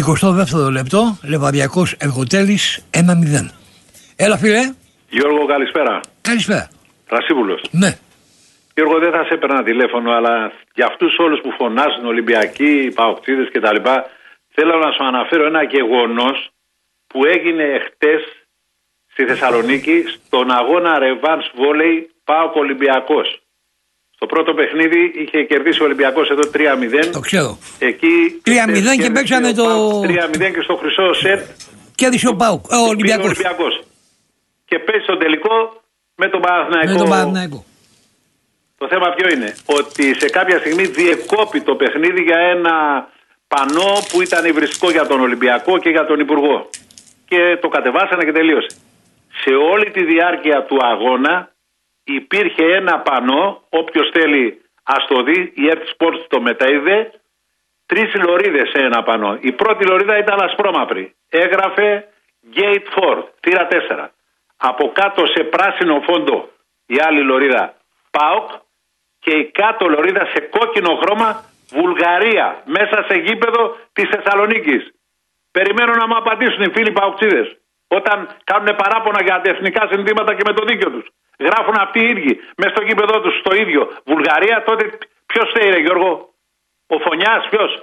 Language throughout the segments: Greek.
52ο λεπτό, Λεβαδιακός Εργοτέλης 1-0. Έλα φίλε. Γιώργο, καλησπέρα. Καλησπέρα. Ρασίπουλος. Ναι. Γιώργο, δεν θα σε έπαιρνα τηλέφωνο, αλλά για αυτούς όλους που φωνάζουν Ολυμπιακοί, Παοκτζίδες κτλ. Θέλω να σου αναφέρω ένα γεγονός που έγινε χτες στη Θεσσαλονίκη στον αγώνα Revans Volley ΠΑΟΚ Ολυμπιακός. Στο πρώτο παιχνίδι είχε κερδίσει ο Ολυμπιακός εδώ 3-0. Το ξέρω. Εκεί 3-0 και παίξαμε το. 3-0 και στο χρυσό σετ. Κέρδισε ο ΠΑΟΚ. Ο Ολυμπιακός. Και παίζει στο τελικό με τον Παναθηναϊκό. Το θέμα ποιο είναι? Ότι σε κάποια στιγμή διεκόπη το παιχνίδι για ένα πανό που ήταν υβριστικό για τον Ολυμπιακό και για τον Υπουργό. Και το κατεβάσανε και τελείωσε. Σε όλη τη διάρκεια του αγώνα υπήρχε ένα πανό, όποιος θέλει ας το δει, η Earth Sports το μεταείδε, 3 λωρίδες σε ένα πανό. Η πρώτη λωρίδα ήταν ασπρόμαυρη. Έγραφε Gate 4, θύρα 4. Από κάτω σε πράσινο φόντο η άλλη λωρίδα ΠΑΟΚ και η κάτω λωρίδα σε κόκκινο χρώμα Βουλγαρία, μέσα σε γήπεδο της Θεσσαλονίκης. Περιμένω να μου απαντήσουν οι φίλοι Παοκτζίδες όταν κάνουν παράπονα για αντιεθνικά συνθήματα και με το δίκιο τους. Γράφουν αυτοί οι ίδιοι μέσα στο γήπεδό τους το ίδιο Βουλγαρία, τότε ποιος θέλει ρε Γιώργο? Ο Φωνιάς ποιος?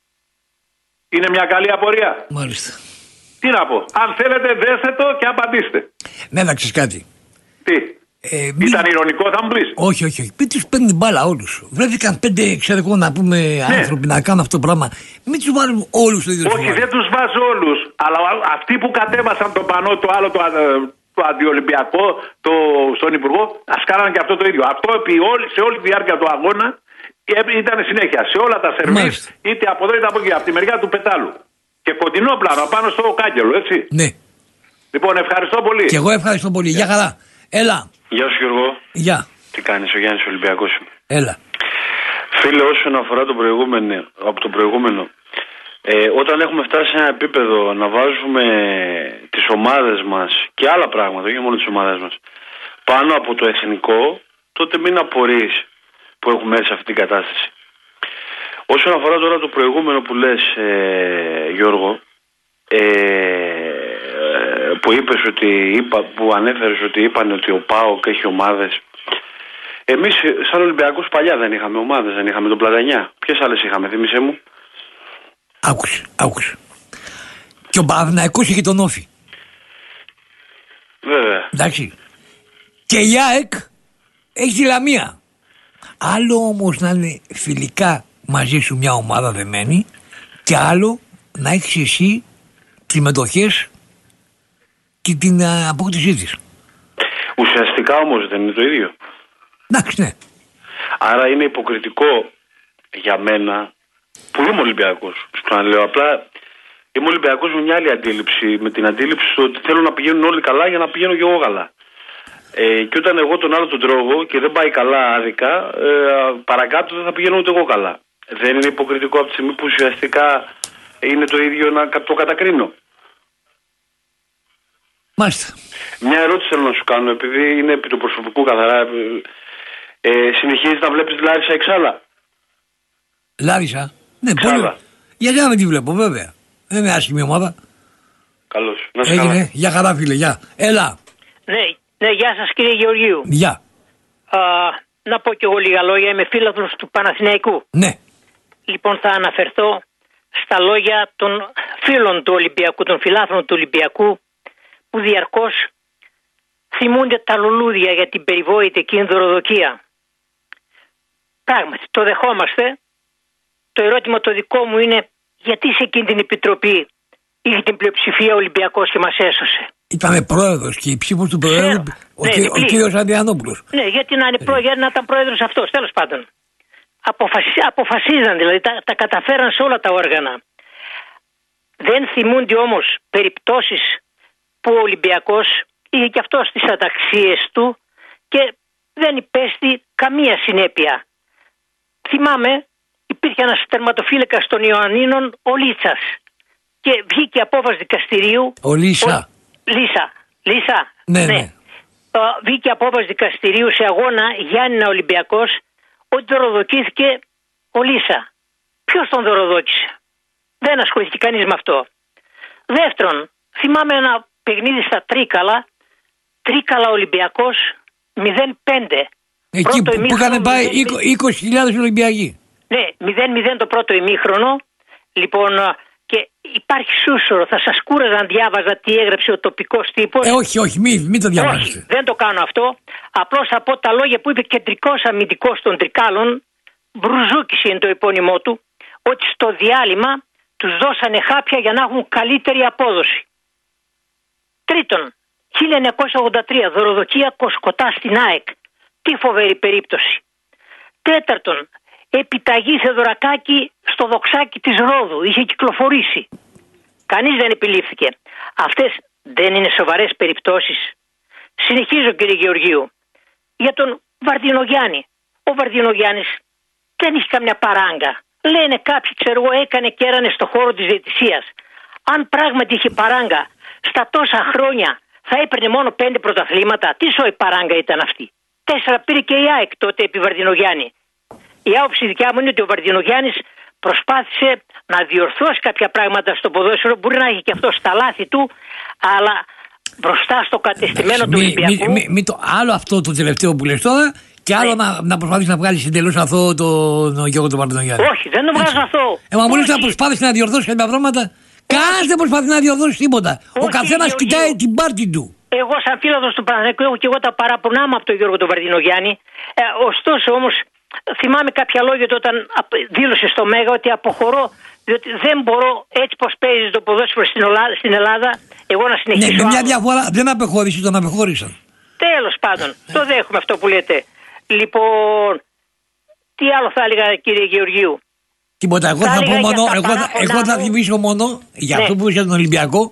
Είναι μια καλή απορία. Μάλιστα. Τι να πω, αν θέλετε δέστε το και απαντήστε. Ναι, να ξέρεις κάτι. Τι? Ήταν ηρωνικό θα μου πεις? Όχι. Μην τους παίρνει μπάλα όλους. Βρέθηκαν 5, ξέρω εγώ να πούμε, άνθρωποι να κάνουν αυτό το πράγμα. Μην τους βάλουν όλους το ίδιο. Όχι, δεν τους βάζω όλους. Αλλά αυτοί που κατέβασαν το πανό, το άλλο, το αντιολυμπιακό, στον Υπουργό, ας κάνανε και αυτό το ίδιο. Αυτό σε όλη τη διάρκεια του αγώνα ήταν συνέχεια. Σε όλα τα σερβίς, είτε από εδώ είτε από εκεί, από τη μεριά του πετάλου. Και κοντινό πλάνο, πάνω στο κάγκελο, έτσι. Ναι. Λοιπόν, ευχαριστώ πολύ. Και εγώ ευχαριστώ πολύ. Γεια χαρά. Έλα. Γεια σου Γιώργο. Γεια. Τι κάνεις, ο Γιάννης Ολυμπιακός είμαι. Έλα. Φίλε, όσον αφορά από το προηγούμενο, όταν έχουμε φτάσει σε ένα επίπεδο να βάζουμε τις ομάδες μας και άλλα πράγματα, όχι μόνο τις ομάδες μας, πάνω από το εθνικό, τότε μην απορείς που έχουμε έρθει σε αυτή την κατάσταση. Όσον αφορά τώρα το προηγούμενο που λες, Γιώργο, που ανέφερες ότι είπαν ότι ο ΠΑΟΚ έχει ομάδες. Εμείς σαν Ολυμπιακούς παλιά δεν είχαμε ομάδες, δεν είχαμε τον Πλατανιά. Ποιες άλλες είχαμε, θύμισέ μου? Άκουσε. Και ο Παναθηναϊκός είχε τον Όφη. Βέβαια. Εντάξει. Και η ΑΕΚ έχει τη Λαμία. Άλλο όμως να είναι φιλικά μαζί σου μια ομάδα δεμένη και άλλο να έχεις εσύ τις μετοχές και την απόκτησή της. Ουσιαστικά όμως δεν είναι το ίδιο. Εντάξει, ναι. Άρα είναι υποκριτικό για μένα που είμαι Ολυμπιακός. Στο να λέω απλά είμαι Ολυμπιακός με μια άλλη αντίληψη. Με την αντίληψη ότι θέλω να πηγαίνουν όλοι καλά για να πηγαίνω και εγώ καλά. Και όταν εγώ τον άλλο τον τρώγω και δεν πάει καλά άδικα, παρακάτω δεν θα πηγαίνω ούτε εγώ καλά. Δεν είναι υποκριτικό από τη στιγμή που ουσιαστικά είναι το ίδιο να το κατακρίνω? Μάλιστα. Μια ερώτηση θέλω να σου κάνω, επειδή είναι επί του προσωπικού καθαρά. Συνεχίζεις να βλέπεις Λάρισα Εξάλα? Λάρισα? Ναι, Εξάλα. πολύ. Γιατί να μην τη βλέπω, βέβαια. Δεν είναι άσχημη ομάδα. Καλώς. Να σε καλά. Γεια χαρά, φίλε, γεια. Έλα. Ναι, γεια σας κύριε Γεωργίου. Γεια. Να πω κι εγώ λίγα λόγια, είμαι φίλαθλος του Παναθηναϊκού. Ναι. Λοιπόν, θα αναφερθώ στα λόγια των φίλων του Ολυμπιακού, των φιλάθλων του Ολυμπιακού, που διαρκώς θυμούνται τα λουλούδια για την περιβόητη εκείνη δωροδοκία. Πράγματι, το δεχόμαστε. Το ερώτημα το δικό μου είναι γιατί σε εκείνη την επιτροπή είχε την πλειοψηφία Ολυμπιακός και μας έσωσε. Ήτανε πρόεδρος και η ψήφος του πρόεδρου, ο κύριος Αντιανόπουλος. Ναι, γιατί να ήταν πρόεδρος αυτός, τέλος πάντων. Αποφασίζαν, δηλαδή τα καταφέραν σε όλα τα όργανα. Δεν θυμούνται όμως περιπτώσεις που ο Ολυμπιακός είχε και αυτός τις αταξίες του και δεν υπέστη καμία συνέπεια. Θυμάμαι, υπήρχε ένας τερματοφύλακας των Ιωαννίνων, ο Λίτσας, και βγήκε απόφαση δικαστηρίου. Ο Λίσα. Λίσα. Ναι. Βγήκε απόφαση δικαστηρίου σε αγώνα Γιάννηνα Ολυμπιακός ότι δωροδοκήθηκε ο Λίσα. Ποιος τον δωροδόκησε? Δεν ασχολήθηκε κανείς με αυτό. Δεύτερον, θυμάμαι ένα παιχνίδι στα Τρίκαλα Ολυμπιακός 0-5. Εκεί που είχαν πάει 20.000 Ολυμπιακοί. Ναι, 0-0 το πρώτο ημίχρονο. Λοιπόν, και υπάρχει σούσορο. Θα σας κούραζα αν διάβαζα τι έγραψε ο τοπικός τύπος. Όχι, μην το διαβάζετε. Όχι, δεν το κάνω αυτό. Απλώς θα πω τα λόγια που είπε κεντρικός αμυντικός των Τρικάλων. Μπρουζούκης είναι το επώνυμό του. Ότι στο διάλειμμα τους δώσανε χάπια για να έχουν καλύτερη απόδοση. Τρίτον, 1983 δωροδοκία Κοσκοτά στην ΑΕΚ. Τι φοβερή περίπτωση. Τέταρτον, επιταγή Θεοδωρακάκη στο δοξάκι της Ρόδου. Είχε κυκλοφορήσει. Κανείς δεν επιλήφθηκε. Αυτές δεν είναι σοβαρές περιπτώσεις. Συνεχίζω, κύριε Γεωργίου. Για τον Βαρδινογιάννη. Ο Βαρδινογιάννης δεν είχε καμιά παράγκα. Λένε κάποιοι, ξέρω εγώ, έκανε και έρανε στο χώρο της διαιτησίας. Αν πράγματι είχε παράγκα στα τόσα χρόνια θα έπαιρνε μόνο 5 πρωταθλήματα. Τι σοϊ παράγκα ήταν αυτή. 4 πήρε και η ΑΕΚ τότε επί Βαρδινογιάννη. Η άποψη δικιά μου είναι ότι ο Βαρδινογιάννης προσπάθησε να διορθώσει κάποια πράγματα στο ποδόσφαιρο. Μπορεί να έχει και αυτό στα λάθη του, αλλά μπροστά στο κατεστημένο του Ολυμπιακού. Άλλο αυτό το τελευταίο που λες τώρα, και άλλο να προσπάθεις να βγάλεις εντελώς αθώο τον Γιώργο τον Βαρδινογιάννη. Όχι, δεν τον βγάζω αθώο. Μα μου λες να προσπάθεις να διορθώσεις κάποια πράγματα. Κανένας δεν προσπαθεί να διορθώσει τίποτα. Ο καθένας κοιτάει την πάρτη του. Εγώ, σαν φίλος του Παναθηναϊκού, έχω και εγώ τα παράπονά μου από τον Γιώργο τον Βαρδινογιάννη. Ωστόσο, όμως, θυμάμαι κάποια λόγια του όταν δήλωσε στο Μέγα ότι αποχωρώ, διότι δεν μπορώ έτσι πως παίζει το ποδόσφαιρο στην Ελλάδα, εγώ να συνεχίσω. Ναι, με μια διαφορά δεν απεχώρησε, τον απεχώρησαν. Τέλος πάντων, το δέχομαι αυτό που λέτε. Λοιπόν, τι άλλο θα έλεγα, κύριε Γεωργίου. Τίποτα, εγώ θα πω μόνο, εγώ θα θυμίσω μόνο για αυτό που είπε για τον Ολυμπιακό,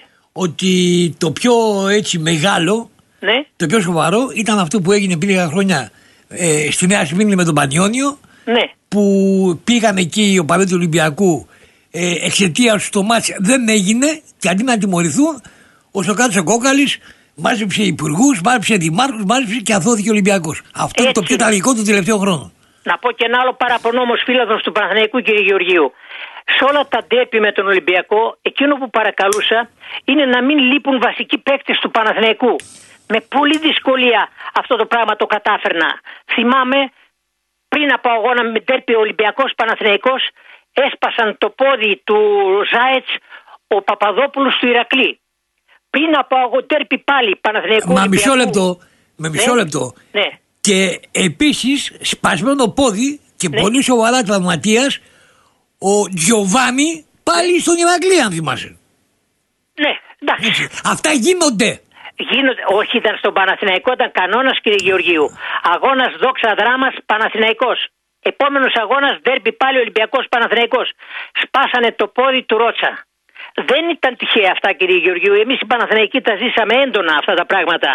ότι το πιο έτσι μεγάλο, το πιο σοβαρό ήταν αυτό που έγινε πριν λίγα χρόνια στη Νέα Σμύρνη με τον Πανιόνιο, που πήγαν εκεί ο παλαιοί του Ολυμπιακού, εξαιτίας του μάτς δεν έγινε, και αντί να τιμωρηθούν, ο Σοκράτης ο Κόκαλης μάζεψε υπουργούς, μάζεψε δημάρχους, μάζεψε και αθώθηκε ο Ολυμπιακός. Αυτό είναι το πιο τραγικό του τελευταίο χρόνο. Να πω και ένα άλλο παραπονό όμως, φίλαθρος του Παναθηναϊκού, κύριε Γεωργίου. Σε όλα τα ντέρπι με τον Ολυμπιακό, εκείνο που παρακαλούσα είναι να μην λείπουν βασικοί παίκτες του Παναθηναϊκού. Με πολλή δυσκολία αυτό το πράγμα το κατάφερνα. Θυμάμαι πριν από αγώνα με ντέρπι Ολυμπιακός Παναθηναϊκός, έσπασαν το πόδι του Ζάετς ο Παπαδόπουλος του Ηρακλή. Πριν από ντέρπι πάλι Παναθηναϊκού. Μα μισό λεπτό. Ναι. Και επίσης σπασμένο πόδι και πολύ σοβαρά τραυματίας ο Τζιοβάνι πάλι στον Ηρακλή, αν θυμάσαι. Ναι, εντάξει. Αυτά γίνονται. Όχι, ήταν στον Παναθηναϊκό, ήταν κανόνας, κύριε Γεωργίου. Αγώνας Δόξα Δράμας Παναθηναϊκός. Επόμενος αγώνας ντέρμπι πάλι Ολυμπιακός Παναθηναϊκός. Σπάσανε το πόδι του Ρότσα. Δεν ήταν τυχαία αυτά, κύριε Γεωργίου. Εμείς οι Παναθηναϊκοί τα ζήσαμε έντονα αυτά τα πράγματα.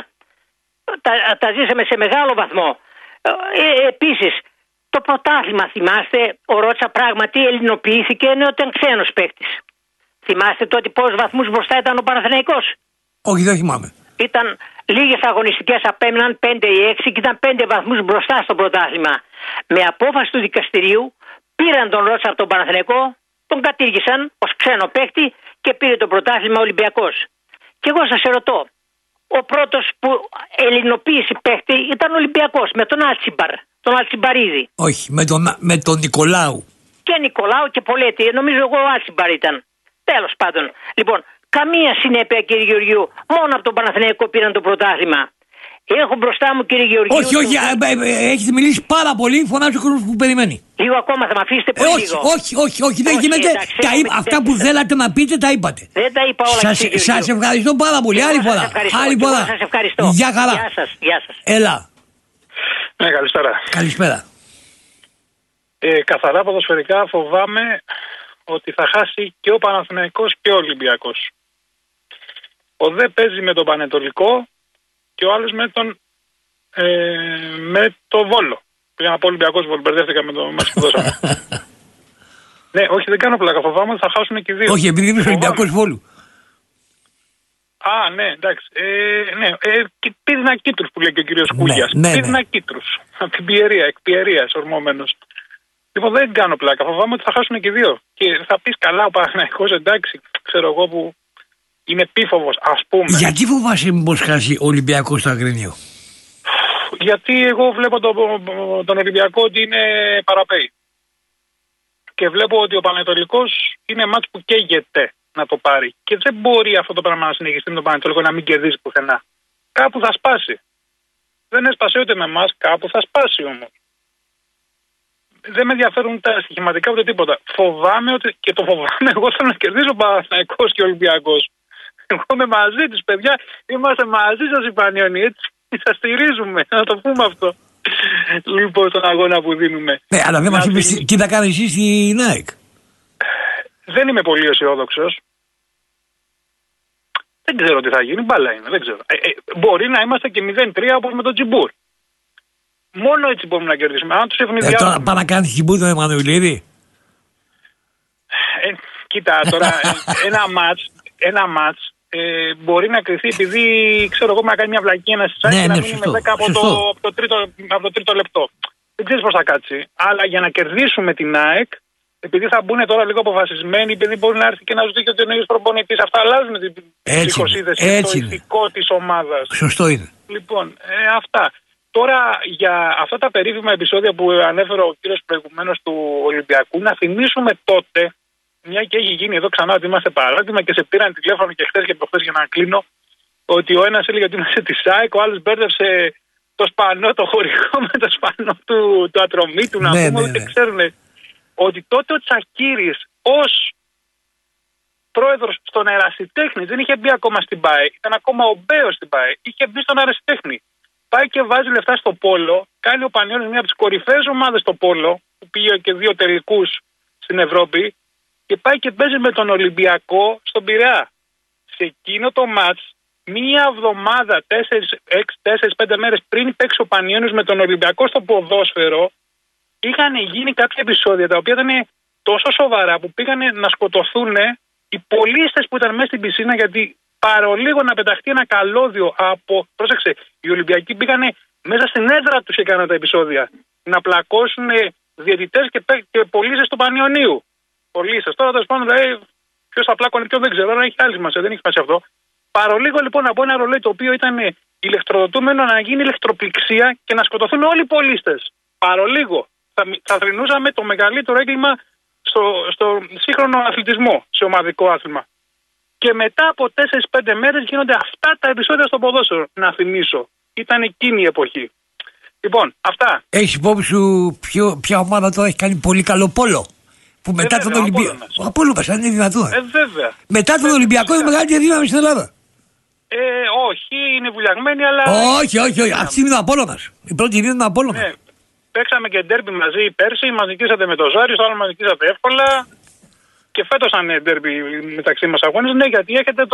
Τα ζήσαμε σε μεγάλο βαθμό. Επίσης, το πρωτάθλημα, θυμάστε, ο Ρότσα πράγματι ελληνοποιήθηκε ενώ ήταν ξένος παίκτης. Θυμάστε τότε πόσους βαθμούς μπροστά ήταν ο Παναθηναϊκός? Όχι, δεν θυμάμαι. Ήταν λίγες αγωνιστικές, απέμειναν 5 ή 6 και ήταν 5 βαθμούς μπροστά στο πρωτάθλημα. Με απόφαση του δικαστηρίου πήραν τον Ρότσα από τον Παναθηναϊκό, τον κατήργησαν ως ξένο παίκτη και πήρε το πρωτάθλημα Ολυμπιακός. Και εγώ σας ερωτώ, ο πρώτος που ελληνοποίησε παίκτη ήταν ο Ολυμπιακός με τον Αλτσιμπαρ, τον Αλτσιμπαρίδη. Όχι, με τον Νικολάου. Και Νικολάου και Πολέτη, νομίζω εγώ ο Αλτσιμπαρ ήταν. Τέλος πάντων. Λοιπόν, καμία συνέπεια, κύριε Γεωργίου. Μόνο από τον Παναθηναϊκό πήραν το πρωτάθλημα. Έχω μπροστά μου, κύριε Γεωργίου. Όχι, έχετε μιλήσει πάρα πολύ. Φωνάζει ο κόσμος που περιμένει. Λίγο ακόμα, θα με αφήσετε πολύ λίγο. Όχι, δεν γίνεται. Αυτά που θέλατε να πείτε τα είπατε. Δεν τα είπα όλα. Σας ευχαριστώ πάρα πολύ. Άλλη φορά. Σας ευχαριστώ. Γεια χαρά. Γεια σας. Έλα. Ναι, καλησπέρα. Καλησπέρα. Καθαρά ποδοσφαιρικά φοβάμαι ότι θα χάσει και ο Παναθηναϊκός και ο Ολυμπιακός. Ο ΔΕ παίζει με τον Πανετολικό και ο άλλος με το Βόλο. Για να πω Ολυμπιακός Βόλο, μπερδεύτηκα με το μας που δώσαμε. Ναι, όχι, δεν κάνω πλάκα, φοβάμαι ότι θα χάσουν και οι δύο. Όχι, επειδή είναι Ολυμπιακός Βόλου. Α, ναι, εντάξει. Πήδηνα Κίτρους που λέει και ο κύριος Κούλιας. Πήδηνα Κίτρους. Από την Πιερία, εκ Πιερίας ορμόμενος. Λοιπόν, δεν κάνω πλάκα. Φοβάμαι ότι θα χάσουν και δύο. Και θα πεις καλά, ο Παναθηναϊκός, εντάξει, ξέρω εγώ που είναι επίφοβος, ας πούμε. Γιατί φοβάσαι μήπως χάσει ο Ολυμπιακός στο Αγρίνιο? Γιατί εγώ βλέπω τον Ολυμπιακό ότι είναι παραπέει. Και βλέπω ότι ο Πανετολικός είναι μάτς που καίγεται να το πάρει. Και δεν μπορεί αυτό το πράγμα να συνεχιστεί με τον Πανετολικό να μην κερδίσει πουθενά. Κάπου θα σπάσει. Δεν έσπασε ούτε με εμάς, κάπου θα σπάσει όμως. Δεν με ενδιαφέρουν τα στοιχηματικά ούτε τίποτα. Φοβάμαι ότι. Και το φοβάμαι, εγώ θέλω να κερδίσω ο Παναθηναϊκός και ο Ολυμπιακός. Εγώ είμαι μαζί τους, παιδιά. Είμαστε μαζί σας οι Πανιόνιοι, έτσι. Σας στηρίζουμε, να το πούμε αυτό. Λοιπόν, στον αγώνα που δίνουμε. Ναι, αλλά δεν μας είπες τι θα κάνει εσύ στη ΑΕΚ. Δεν είμαι πολύ αισιόδοξος. Δεν ξέρω τι θα γίνει, μπάλα είναι, δεν ξέρω. Μπορεί να είμαστε και 0-3 όπως με τον Τζιμπούρ. Μόνο έτσι μπορούμε να κερδίσουμε. Αν τους ευνηδιάσουμε. Τώρα πάει να κάνεις Τζιμπούρ τον Εμμανουηλίδη. Κοίτα, τώρα ένα μάτς μπορεί να κρυθεί επειδή ξέρω εγώ να κάνει μια βλακία ένα σιτσάκι και να μείνει με 10 από το τρίτο λεπτό. Δεν ξέρεις πώς θα κάτσει. Αλλά για να κερδίσουμε την ΑΕΚ, επειδή θα μπουν τώρα λίγο αποφασισμένοι, επειδή μπορεί να έρθει και να ζητήσει ότι ο νέος προπονητής, αυτά αλλάζουν την ψυχοσύνθεση, το ηθικό της ομάδας. Σωστό είναι. Λοιπόν, αυτά. Τώρα για αυτά τα περίφημα επεισόδια που ανέφερε ο κύριος προηγουμένως του Ολυμπιακού, να θυμίσουμε τότε, μια και έχει γίνει εδώ ξανά ότι είμαστε παράδειγμα και σε πήραν τηλέφωνο και χθες και προχθές για να κλείνω, ότι ο ένας έλεγε ότι είμαστε τη ΣΑΕΚ, ο άλλος μπέρδευσε το σπανό, το χωρικό με το σπανό του Ατρωμίτου, να πούμε, ότι ξέρουν ότι τότε ο Τσακίρης ως πρόεδρος στον Ερασιτέχνη δεν είχε μπει ακόμα στην ΠΑΕ, ήταν ακόμα ο Μπέος στην ΠΑΕ, είχε μπει στον Ερασιτέχνη. Πάει και βάζει λεφτά στο πόλο, κάνει ο Πανιώνης μια από τις κορυφαίες ομάδες στο πόλο, που πήγε και 2 τελικούς στην Ευρώπη, και πάει και παίζει με τον Ολυμπιακό στον Πειραιά. Σε εκείνο το μάτς, μία εβδομάδα, 4-5 μέρες πριν παίξει ο Πανιώνης με τον Ολυμπιακό στο ποδόσφαιρο, είχαν γίνει κάποια επεισόδια τα οποία ήταν τόσο σοβαρά που πήγανε να σκοτωθούν οι πολίστες που ήταν μέσα στην πισίνα, γιατί παρολίγο να πεταχτεί ένα καλώδιο από. Πρόσεξε, οι Ολυμπιακοί πήγανε μέσα στην έδρα τους και έκαναν τα επεισόδια. Να πλακώσουν διαιτητές και πολίστες του Πανιωνίου. Πολίστες. Τώρα τέλος πάντων, ποιος θα πλάκωνε, ποιον δεν ξέρω, αλλά έχει άλλη σημασία, δεν έχει σημασία αυτό. Παρολίγο λοιπόν από ένα ρολόι το οποίο ήταν ηλεκτροδοτούμενο να γίνει ηλεκτροπληξία και να σκοτωθούν όλοι οι πολίστες. Παρολίγο. Θα θρηνούσαμε το μεγαλύτερο έγκλημα στο σύγχρονο αθλητισμό, σε ομαδικό άθλημα. Και μετά από 4-5 μέρες γίνονται αυτά τα επεισόδια στο ποδόσφαιρο. Να θυμίσω. Ήταν εκείνη η εποχή. Λοιπόν, αυτά. Έχεις υπόψη σου ποια ομάδα τώρα έχει κάνει πολύ καλό πόλο? Που μετά τον Ολυμπιακό. Ο Απόλλωνας, αν είναι δυνατόν. Βέβαια. Μετά τον Ολυμπιακό είναι μεγάλη δύναμη στην Ελλάδα. Όχι, είναι βουλιαγμένη, αλλά. Όχι. Αυτή είναι ο Απόλλωνας. Η πρώτη είναι ο Απόλλωνας. Ναι. Παίξαμε και ντέρμπι μαζί πέρσι. Μας νικήσατε με το Ζάριο, το άλλο μας νικήσατε εύκολα. Και φέτος θα είναι ντέρμπι μεταξύ μας αγώνες. Ναι, γιατί έχετε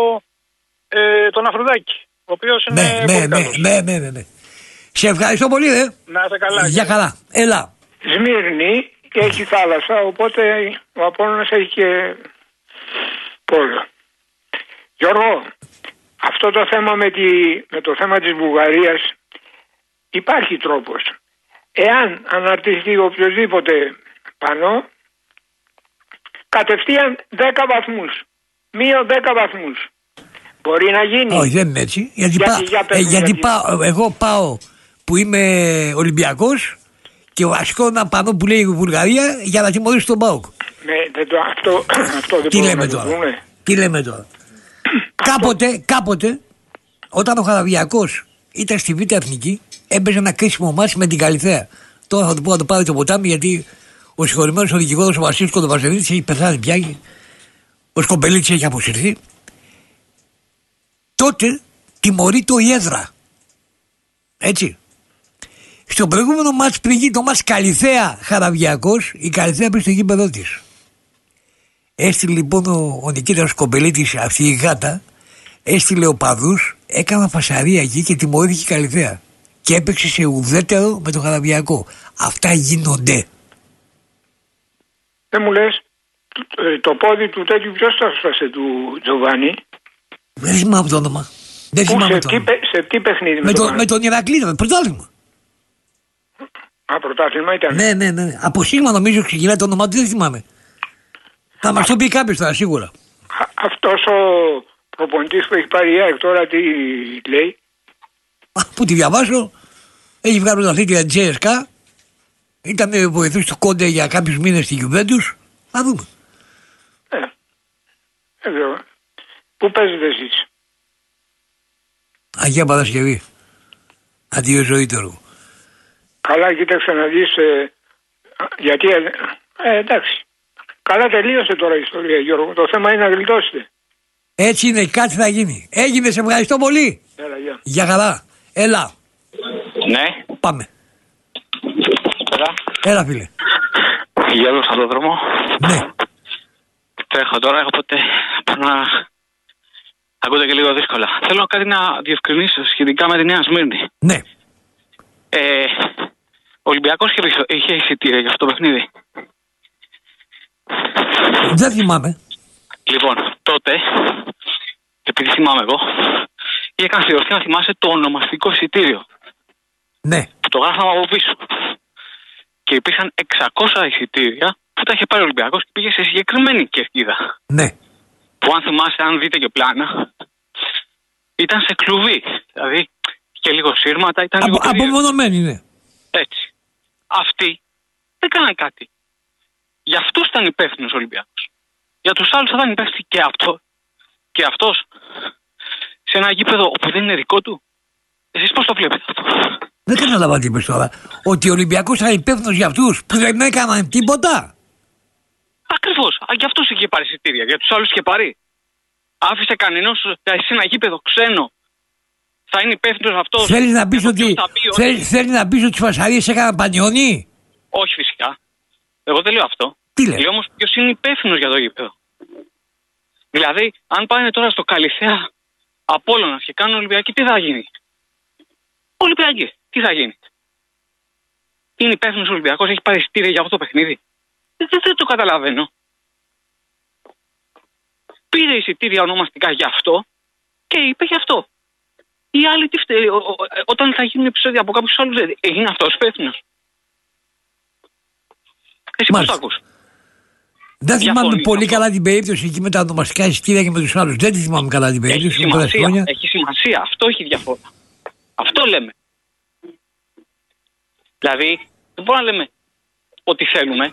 τον Αφρουδάκη. Ο οποίος είναι. Ναι. Σε ευχαριστώ πολύ, Να είσαι καλά. Για καλά. Έλα. Σμύρνη και έχει θάλασσα, οπότε ο Απόλλωνας έχει και πόλο. Γιώργο, αυτό το θέμα με το θέμα της Βουλγαρίας υπάρχει τρόπος. Εάν αναρτηθεί οποιοδήποτε πάνω, κατευθείαν 10 βαθμούς, μείον 10 βαθμούς. Μπορεί να γίνει. Όχι, δεν είναι έτσι. Γιατί εγώ πάω που είμαι Ολυμπιακός και βασικό να πάνω που λέει η Βουλγαρία για να τιμωρήσει τον ΠΑΟΚ. Αυτό δεν Τι λέμε τώρα. Κάποτε όταν ο Χαραβιακός ήταν στη Β' Εθνική έπαιζε ένα κρίσιμο μάτς με την Καλιθέα. Τώρα θα του πω να το πάρει το ποτάμι, γιατί ο συγχωρημένος ο δικηγόρος ο Βασίλης Κοντοβασιλίδης έχει πεθάνει πια. Ο Σκομπελίτης έχει αποσυρθεί. Τότε τιμωρείται η έδρα. Έτσι. Στο προηγούμενο μάτς πριν γίνει το μάτς Καλιθέα Χαραβιακός, η Καλιθέα πήγε στο γήπεδό της. Έστειλε λοιπόν ο Νικήτας Σκομπελίτης, αυτή η γάτα, έστειλε οπαδούς, έκανα φασαρία εκεί και τιμωρήθηκε η Καλιθέα. Και έπαιξε σε ουδέτερο με το Χαραβιακό. Αυτά γίνονται. Δεν μου λες, το πόδι του τέτοιου ποιος το έσπασε, του Τζοβάνι? Δεν θυμάμαι το όνομα. Σε τι παιχνίδι? Με τον Ηρακλή, με πρωτάθλημα. Πρωτάθλημα ήταν. Ναι. Από Σίγμα νομίζω ξεκινάει το όνομά του, δεν θυμάμαι. Θα μας το πει κάποιος τώρα σίγουρα. Αυτός ο προπονητής που έχει πάρει η ΑΕΚ τώρα τι λέει? Πού τη διαβάζω. Έχει βγάλει πρωταθλήτρια Τζέσκα. Ήταν βοηθούς του Κόντε για κάποιους μήνες στη Γιουβέντους. Θα δούμε. Εδώ. Πού παίζετε εσείς? Αγία Παρασκευή. Αντίο ζωή τώρα. Καλά, κοίταξε να δεις. Γιατί. Εντάξει. Καλά τελείωσε τώρα η ιστορία, Γιώργο. Το θέμα είναι να γλιτώσετε. Έτσι είναι, κάτι θα γίνει. Έγινε, σε ευχαριστώ πολύ. Έλα, γεια. Για καλά. Έλα. Ναι. Πάμε. Έλα, φίλε. Γεια από τον δρόμο. Ναι. Τρέχω τώρα, οπότε να ακούτε και λίγο δύσκολα. Θέλω κάτι να διευκρινίσω σχετικά με τη Νέα Σμύρνη. Ναι. Ο Ολυμπιακός είχε εισιτήρια για αυτό το παιχνίδι. Δεν θυμάμαι. Λοιπόν, τότε, επειδή θυμάμαι εγώ, είχε καθιερωθεί να θυμάσαι το ονομαστικό εισιτήριο. Ναι. Που το γράφαμε από πίσω. Και υπήρχαν 600 εισιτήρια που τα είχε πάρει ο Ολυμπιακός και πήγε σε συγκεκριμένη κερκίδα. Ναι. Που αν θυμάσαι, αν δείτε και πλάνα, ήταν σε κλουβί. Δηλαδή, και λίγο σύρματα ήταν λίγο απομονωμένη, ναι. Έτσι. Αυτοί δεν κάναν κάτι. Για αυτούς ήταν υπεύθυνος ο Ολυμπιακός. Για τους άλλους θα ήταν υπεύθυνοι και αυτό. Και αυτός σε ένα γήπεδο όπου δεν είναι δικό του. Εσείς πώς το βλέπετε αυτό? Δεν κατάλαβα τι είπες τώρα. Ότι ο Ολυμπιακός ήταν υπεύθυνος για αυτούς που δεν έκαναν τίποτα. Ακριβώς. Για αυτούς είχε πάρει εισιτήρια. Για τους άλλους είχε πάρει. Άφησε κανένας σε ένα γήπεδο ξένο. Θα είναι υπεύθυνος αυτός. Θέλεις να πεις ότι οι φασαρίες έκαναν πανιόνι? Όχι φυσικά. Εγώ δεν λέω αυτό. Τι λέει? Λέω όμως ποιος είναι υπεύθυνος για το γήπεδο. Δηλαδή, αν πάνε τώρα στο Καλυθέα Απόλλωνας και κάνουν Ολυμπιακή, τι θα γίνει? Ολυμπιακή, τι θα γίνει? Είναι υπεύθυνος ο Ολυμπιακός, έχει πάρει εισιτήρια για αυτό το παιχνίδι? Δεν το καταλαβαίνω. Πήρε εισιτήρια ονομαστικά για αυτό και είπε γι' αυτό. Οι άλλοι τι φταίει? Όταν θα γίνουν επεισόδια από κάποιους άλλους, είναι αυτός υπεύθυνος? Εσύ πώς το ακούς? Δεν θυμάμαι πολύ καλά την περίπτωση εκεί με τα ονομαστικά εισιτήρια και με τους άλλους. Δεν τη θυμάμαι καλά την περίπτωση. Έχει σημασία. Αυτό έχει διαφορά. Αυτό λέμε. Δηλαδή, δεν μπορούμε να λέμε ότι θέλουμε.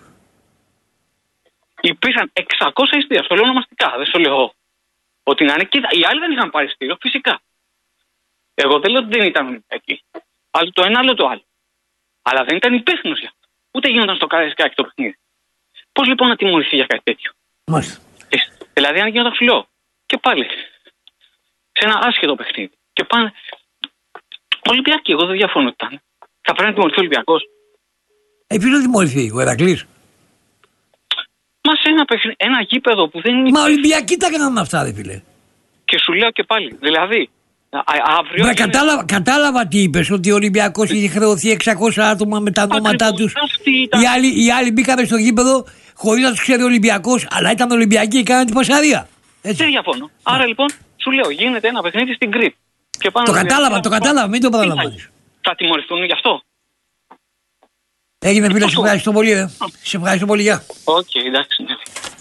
Υπήρχαν 600 εισιτήρια. Αυτό λέω ονομαστικά. Δεν στο λέω εγώ. Ότι να είναι. Κοίτα, οι άλλοι δεν είχαν πάρει εισιτήριο. Φυσικά. Εγώ δεν λέω ότι δεν ήταν εκεί. Αλλά το ένα, άλλο το άλλο. Αλλά δεν ήταν υπεύθυνος για αυτό. Ούτε γίνονταν στο Καραϊσκάκι το παιχνίδι. Πώς λοιπόν να τιμωρηθεί για κάτι τέτοιο? Μάλιστα. Δηλαδή, αν γίνονταν φιλό και πάλι σε ένα άσχετο παιχνίδι και πάνε. Ολυμπιακοί, εγώ δεν διαφωνώ ότι ήταν. Θα πρέπει να τιμωρηθεί ο Ολυμπιακός. Ποιος να τιμωρηθεί, ο Ερακλής? Μα σε ένα γήπεδο που δεν είναι. Μα Ολυμπιακοί τα έκαναν αυτά, ρε φίλε. Και σου λέω και πάλι. Δηλαδή, αύριο. Κατάλαβα τι είπες, ότι ο Ολυμπιακός είχε χρεωθεί 600 άτομα με τα ονόματά τους. Οι άλλοι μπήκαμε στο γήπεδο χωρίς να τους ξέρει ο Ολυμπιακός, αλλά ήταν Ολυμπιακοί και κάνανε την πασαρία. Δεν διαφωνώ. Άρα λοιπόν, σου λέω, γίνεται ένα παιχνίδι στην Κρήτη. Το κατάλαβα, μην το παραλαμβάνεις. Θα τιμωρηθούν γι' αυτό? Έγινε φίλε, σε ευχαριστώ πολύ. Σε ευχαριστώ πολύ, γεια. Οκ, εντάξει.